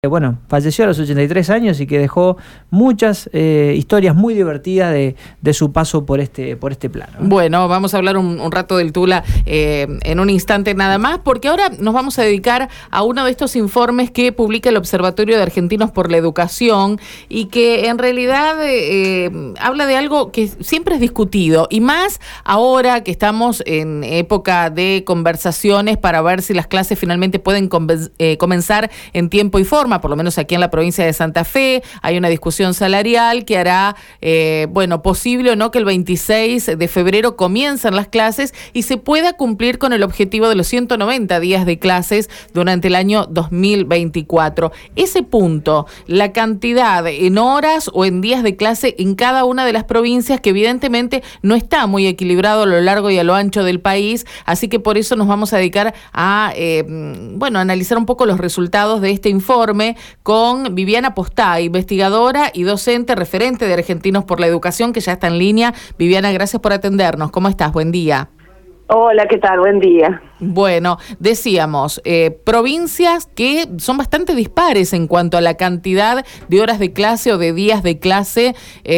Bueno, falleció a los 83 años y que dejó muchas historias muy divertidas de su paso por este plano. Bueno, vamos a hablar un rato del Tula en un instante nada más, porque ahora nos vamos a dedicar a uno de estos informes que publica el Observatorio de Argentinos por la Educación y que en realidad habla de algo que siempre es discutido, y más ahora que estamos en época de conversaciones para ver si las clases finalmente pueden comenzar en tiempo y forma. Por lo menos aquí en la provincia de Santa Fe hay una discusión salarial que hará, posible o no que el 26 de febrero comiencen las clases y se pueda cumplir con el objetivo de los 190 días de clases durante el año 2024. Ese punto, la cantidad en horas o en días de clase en cada una de las provincias, que evidentemente no está muy equilibrado a lo largo y a lo ancho del país, así que por eso nos vamos a dedicar a analizar un poco los resultados de este informe con Viviana Postá, investigadora y docente referente de Argentinos por la Educación, que ya está en línea. Viviana, gracias por atendernos. ¿Cómo estás? Buen día. Hola, ¿qué tal? Buen día. Bueno, decíamos, provincias que son bastante dispares en cuanto a la cantidad de horas de clase o de días de clase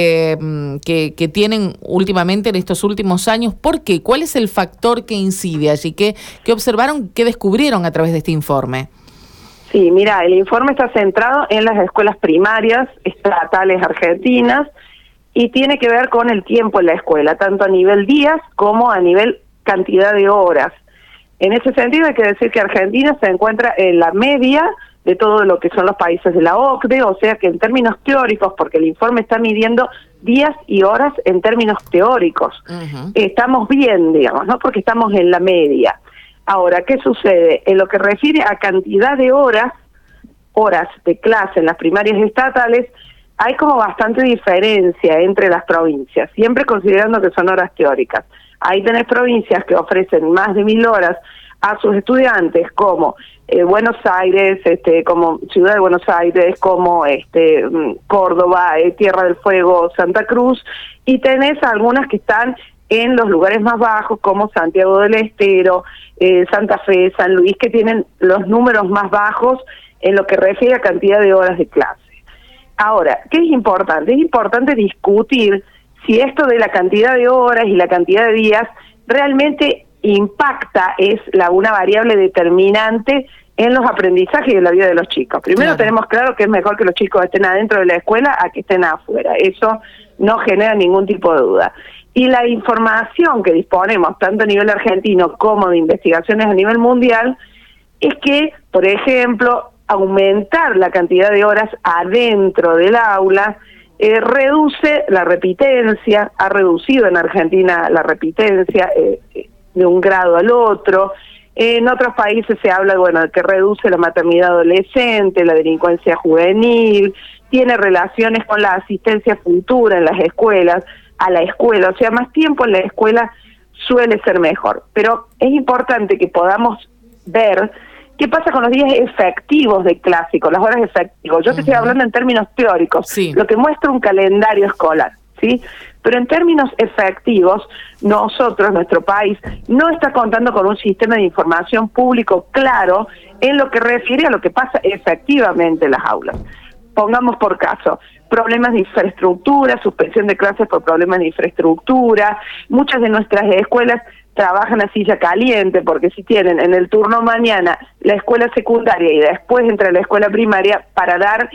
que tienen últimamente en estos últimos años. ¿Por qué? ¿Cuál es el factor que incide allí? ¿Qué observaron, qué descubrieron a través de este informe? Sí, mira, el informe está centrado en las escuelas primarias estatales argentinas y tiene que ver con el tiempo en la escuela, tanto a nivel días como a nivel cantidad de horas. En ese sentido hay que decir que Argentina se encuentra en la media de todo lo que son los países de la OCDE, o sea que en términos teóricos, porque el informe está midiendo días y horas en términos teóricos, estamos bien, digamos, ¿no? Porque estamos en la media. Ahora, ¿qué sucede? En lo que refiere a cantidad de horas de clase en las primarias estatales, hay como bastante diferencia entre las provincias, siempre considerando que son horas teóricas. Ahí tenés provincias que ofrecen más de 1000 horas a sus estudiantes, como Buenos Aires, como Ciudad de Buenos Aires, como Córdoba, Tierra del Fuego, Santa Cruz, y tenés algunas que están en los lugares más bajos, como Santiago del Estero, Santa Fe, San Luis, que tienen los números más bajos en lo que refiere a cantidad de horas de clase. Ahora, ¿qué es importante? Es importante discutir si esto de la cantidad de horas y la cantidad de días realmente impacta, es una variable determinante en los aprendizajes y en la vida de los chicos. Primero tenemos claro que es mejor que los chicos estén adentro de la escuela a que estén afuera. Eso no genera ningún tipo de duda. Y la información que disponemos, tanto a nivel argentino como de investigaciones a nivel mundial, es que, por ejemplo, aumentar la cantidad de horas adentro del aula reduce la repitencia, ha reducido en Argentina la repitencia de un grado al otro. En otros países se habla, de que reduce la maternidad adolescente, la delincuencia juvenil, tiene relaciones con la asistencia futura en las escuelas, a la escuela, o sea, más tiempo en la escuela suele ser mejor. Pero es importante que podamos ver qué pasa con los días efectivos de clase, con las horas efectivas. Yo te estoy hablando en términos teóricos, lo que muestra un calendario escolar, ¿sí? Pero en términos efectivos, nuestro país, no está contando con un sistema de información público claro en lo que refiere a lo que pasa efectivamente en las aulas. Pongamos por caso, problemas de infraestructura, suspensión de clases por problemas de infraestructura. Muchas de nuestras escuelas trabajan a silla caliente, porque si tienen en el turno mañana la escuela secundaria y después entra la escuela primaria, para dar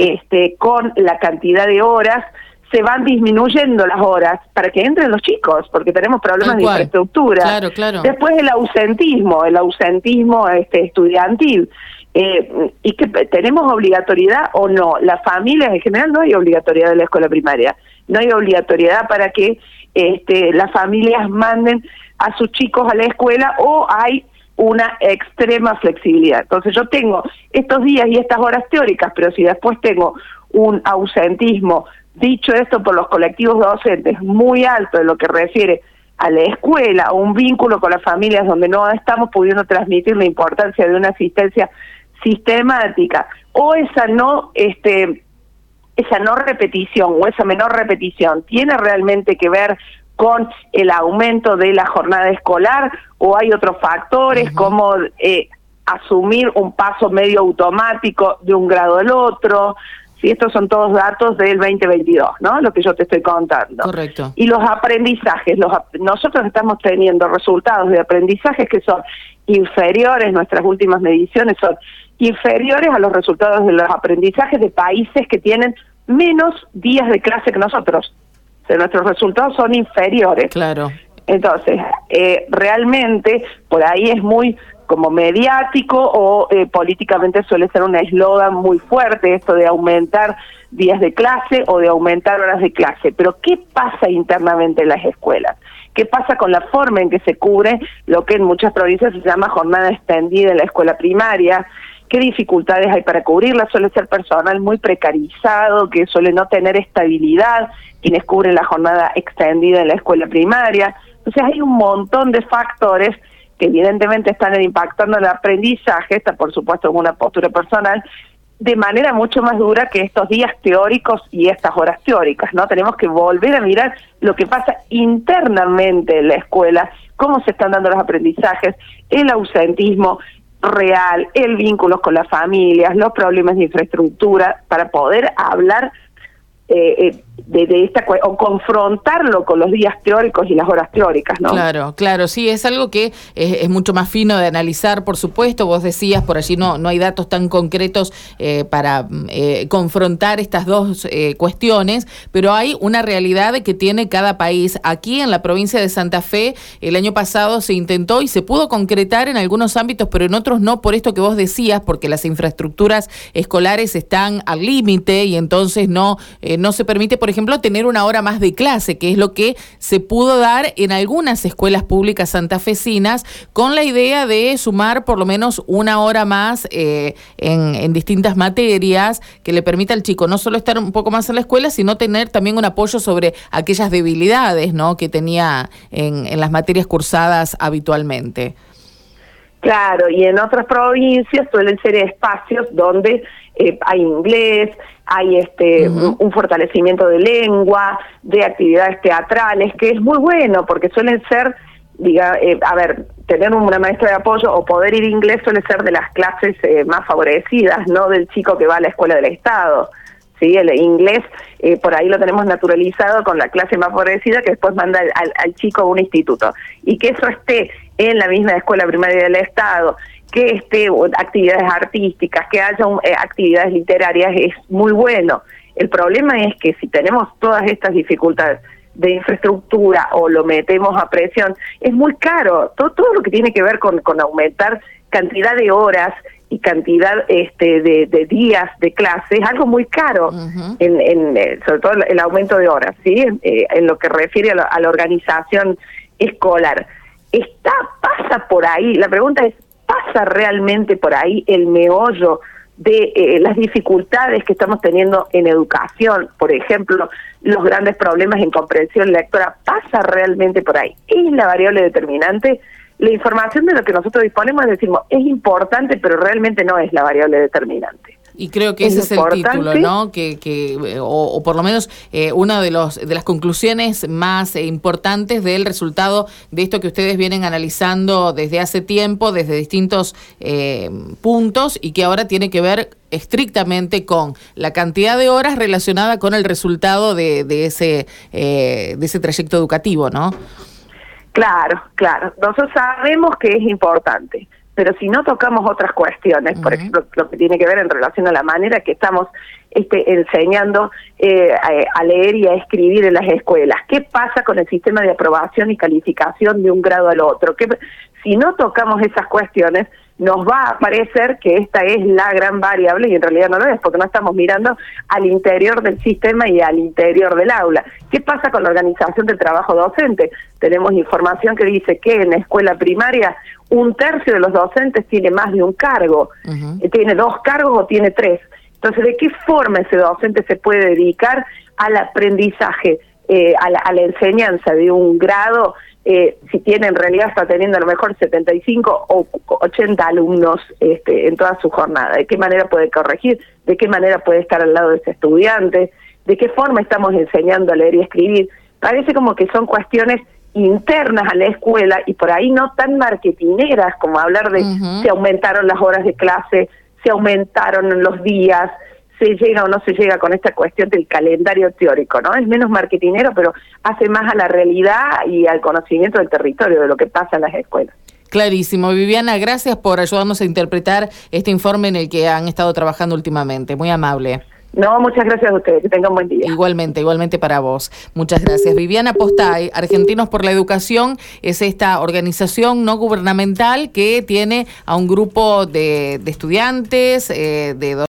con la cantidad de horas, se van disminuyendo las horas para que entren los chicos, porque tenemos problemas de infraestructura. Claro. Después el ausentismo estudiantil. ¿Y que tenemos obligatoriedad o no? Las familias en general no hay obligatoriedad de la escuela primaria, no hay obligatoriedad para que las familias manden a sus chicos a la escuela, o hay una extrema flexibilidad. Entonces yo tengo estos días y estas horas teóricas, pero si después tengo un ausentismo, dicho esto por los colectivos docentes, muy alto en lo que refiere a la escuela, o un vínculo con las familias donde no estamos pudiendo transmitir la importancia de una asistencia sistemática, o esa repetición o esa menor repetición tiene realmente que ver con el aumento de la jornada escolar, o hay otros factores como asumir un paso medio automático de un grado al otro. Sí, estos son todos datos del 2022, ¿no? Lo que yo te estoy contando. Correcto. Y los aprendizajes, nosotros estamos teniendo resultados de aprendizajes que son inferiores, nuestras últimas mediciones son inferiores a los resultados de los aprendizajes de países que tienen menos días de clase que nosotros. O sea, nuestros resultados son inferiores. Claro. Entonces, realmente, por ahí es muy como mediático o políticamente suele ser un eslogan muy fuerte esto de aumentar días de clase o de aumentar horas de clase. Pero ¿qué pasa internamente en las escuelas? ¿Qué pasa con la forma en que se cubre lo que en muchas provincias se llama jornada extendida en la escuela primaria? ¿Qué dificultades hay para cubrirla? Suele ser personal muy precarizado, que suele no tener estabilidad, quienes cubren la jornada extendida en la escuela primaria. Entonces hay un montón de factores que evidentemente están impactando el aprendizaje, esta por supuesto es una postura personal, de manera mucho más dura que estos días teóricos y estas horas teóricas, ¿no? Tenemos que volver a mirar lo que pasa internamente en la escuela, cómo se están dando los aprendizajes, el ausentismo real, el vínculo con las familias, los problemas de infraestructura, para poder hablar de esta o confrontarlo con los días teóricos y las horas teóricas, ¿no? Claro, claro, sí, es algo que es mucho más fino de analizar, por supuesto. Vos decías, por allí no hay datos tan concretos para confrontar estas dos cuestiones, pero hay una realidad que tiene cada país. Aquí en la provincia de Santa Fe, el año pasado se intentó y se pudo concretar en algunos ámbitos, pero en otros no, por esto que vos decías, porque las infraestructuras escolares están al límite y entonces no se permite, por ejemplo, tener una hora más de clase, que es lo que se pudo dar en algunas escuelas públicas santafesinas, con la idea de sumar por lo menos una hora más en distintas materias, que le permita al chico no solo estar un poco más en la escuela, sino tener también un apoyo sobre aquellas debilidades, ¿no?, que tenía en las materias cursadas habitualmente. Claro, y en otras provincias suelen ser espacios donde hay inglés, hay un fortalecimiento de lengua, de actividades teatrales, que es muy bueno porque suelen ser, tener una maestra de apoyo o poder ir inglés suele ser de las clases más favorecidas, no del chico que va a la escuela del Estado. Sí, el inglés por ahí lo tenemos naturalizado con la clase más favorecida que después manda al chico a un instituto. Y que eso esté en la misma escuela primaria del Estado, que esté actividades artísticas, que haya actividades literarias, es muy bueno. El problema es que si tenemos todas estas dificultades de infraestructura o lo metemos a presión, es muy caro. Todo lo que tiene que ver con aumentar cantidad de horas y cantidad de días de clase es algo muy caro, sobre todo el aumento de horas, ¿sí? En lo que refiere a la organización escolar. Pasa por ahí, la pregunta es, ¿pasa realmente por ahí el meollo de las dificultades que estamos teniendo en educación? Por ejemplo, los grandes problemas en comprensión lectora, ¿pasa realmente por ahí? ¿Es la variable determinante? La información de lo que nosotros disponemos, decimos, es importante, pero realmente no es la variable determinante. Y creo que ese es el título, ¿no? O por lo menos una de las conclusiones más importantes del resultado de esto que ustedes vienen analizando desde hace tiempo, desde distintos puntos, y que ahora tiene que ver estrictamente con la cantidad de horas relacionada con el resultado de ese trayecto educativo, ¿no? Claro. Nosotros sabemos que es importante, pero si no tocamos otras cuestiones, por ejemplo, lo que tiene que ver en relación a la manera que estamos enseñando a leer y a escribir en las escuelas, ¿qué pasa con el sistema de aprobación y calificación de un grado al otro? Si no tocamos esas cuestiones, nos va a parecer que esta es la gran variable y en realidad no lo es, porque no estamos mirando al interior del sistema y al interior del aula. ¿Qué pasa con la organización del trabajo docente? Tenemos información que dice que en la escuela primaria 1/3 de los docentes tiene más de un cargo, tiene 2 cargos o tiene 3. Entonces, ¿de qué forma ese docente se puede dedicar al aprendizaje, a la enseñanza de un grado? Si tiene, en realidad está teniendo a lo mejor 75 o 80 alumnos en toda su jornada. ¿De qué manera puede corregir? ¿De qué manera puede estar al lado de ese estudiante? ¿De qué forma estamos enseñando a leer y escribir? Parece como que son cuestiones internas a la escuela y por ahí no tan marketineras como hablar de se aumentaron las horas de clase, se aumentaron los días, se llega o no se llega con esta cuestión del calendario teórico, ¿no? Es menos marketinero, pero hace más a la realidad y al conocimiento del territorio, de lo que pasa en las escuelas. Clarísimo. Viviana, gracias por ayudarnos a interpretar este informe en el que han estado trabajando últimamente. Muy amable. No, muchas gracias a ustedes. Que tengan buen día. Igualmente para vos. Muchas gracias. Viviana Postay, Argentinos por la Educación, es esta organización no gubernamental que tiene a un grupo de estudiantes, de